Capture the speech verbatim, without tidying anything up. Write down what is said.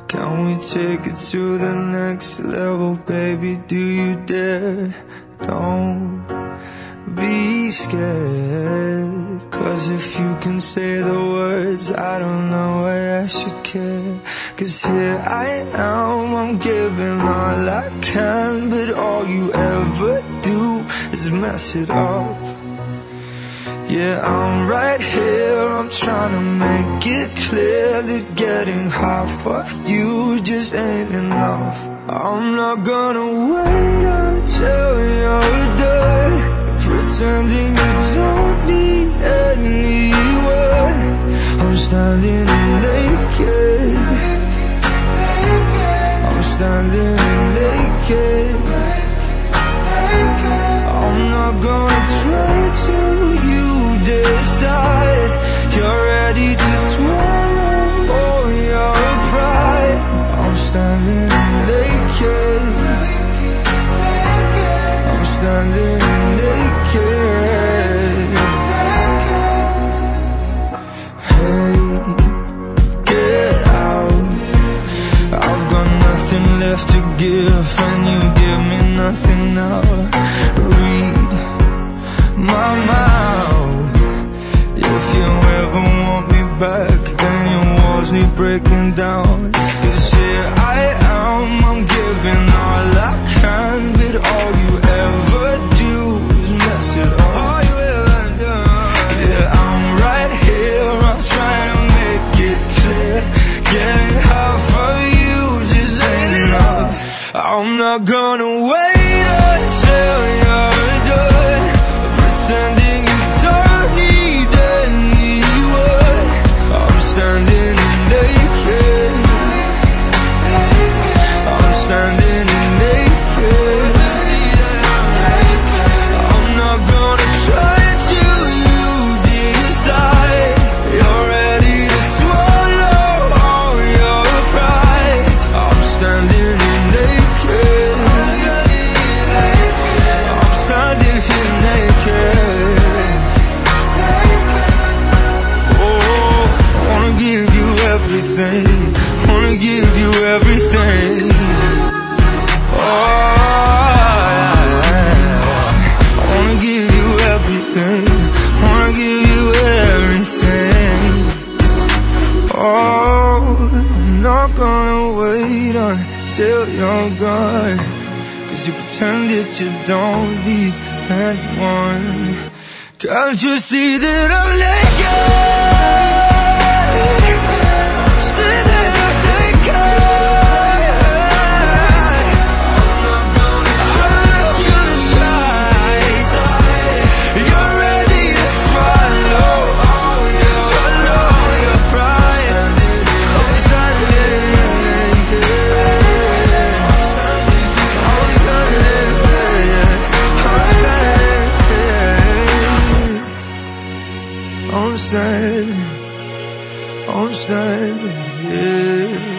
Can we take it to the next level, baby? Do you dare? Don't be scared, 'cause if you can say the words, I don't know why I should care. 'Cause here I am, I'm giving all I can, but all you ever do is mess it up. Yeah, I'm right here, I'm trying to make it clear that getting half of you just ain't enough. I'm not gonna wait until you're done pretending you don't need anyone. I'm standing naked, I'm standing naked. I'm not gonna try to you decide you're ready to swallow all your pride. I'm standing naked, I'm standing naked. Hey, get out, I've got nothing left to give, and you give me nothing now. Read my mouth. If you ever want me back, then your walls need breaking down. 'Cause here I am, I'm giving all I can, but all you ever do is mess it up. All you ever do. Yeah, I'm right here, I'm trying to make it clear. Getting half of you just ain't enough. I'm not gonna wait until you're done pretending you don't need anyone. I'm standing naked, I'm standing naked. I'm not gonna try till you decide you're ready to swallow all your pride. I'm standing naked, I'm standing here naked. Oh, I wanna give you everything, wanna give you everything. Oh, I wanna give you everything, wanna give you everything. Oh, I'm not gonna wait until you're gone, 'cause you pretended you don't need anyone. Can't you see that I'm naked? See that I'm naked. I'm not gonna try. You're ready to swallow all your, swallow your pride. I'm standing naked, I'm standing, I'm standing, I'm standing, I'm standing, I'm standing here.